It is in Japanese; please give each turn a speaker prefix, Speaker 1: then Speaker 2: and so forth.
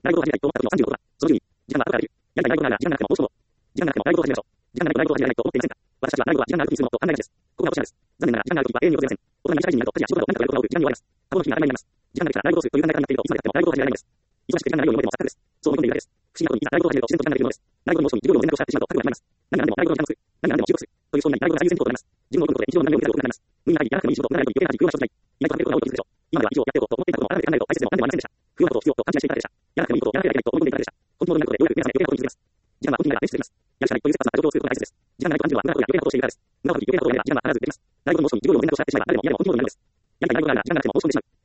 Speaker 1: 習い事を始めたいと思った時の35度は、その順に、時間が後から出る。やりたい習い事なら時間がなくても、もうすぐ、時間がなくても習い事を始めましょう。時間がなくても習い事を始めないと思っていませんか？私たちは習い事は時間がある時にするものと考えがちです。ここが落とし穴です。残念ながら、時間がある時は永遠に訪れません。大人に社会人になると、家事や仕事など何かとやることが多く、時間に追われます。過去の日に当たり前になります。時間ができたら習い事をするという考え方になっていると、いつまでたっても習い事を始められないのです。忙しく時間がないように思えても錯覚です。そう思い込んでいるだけです。不思議なことに、いざ習い事を始めると自然と時間ができるのです。習い事の申し込み、授業料を全額を支払ってしまうと覚悟が決まります。何が何でも習い事の時間を作る。何が何でも記録する。というそんなに習い事が最優先事項となります。自分を取ることで日常の何を受けたことになります。無理な限りやらなくてもいい仕事を行わないという余計な家事、空は生じない。意外と頑張ることが多いと気づくでしょう。今までは以上やっておこうと思っていたことも改めて考えると大切でも何でもありませんでした。不要なことを必要と勘違いしていただけでした。やらなくてもいいことをやらなければいけないと思い込んでいただけでした。本当のことでようやく皆さんが余計なことに気づきます。時間は本当にないから練習できます。やるしかないという切羽詰まった状況を作ることが大切です。時間がないと感じるのは無駄なことや余計なことをしているからです。無駄なことに余計なことをやれば時間は必ずできます。習い事の申し込み、授業料を全額を支払ってしまえば誰でも嫌でも本当になるのです。やりたい習い事があるなら時間がなくても申し込んでしまう。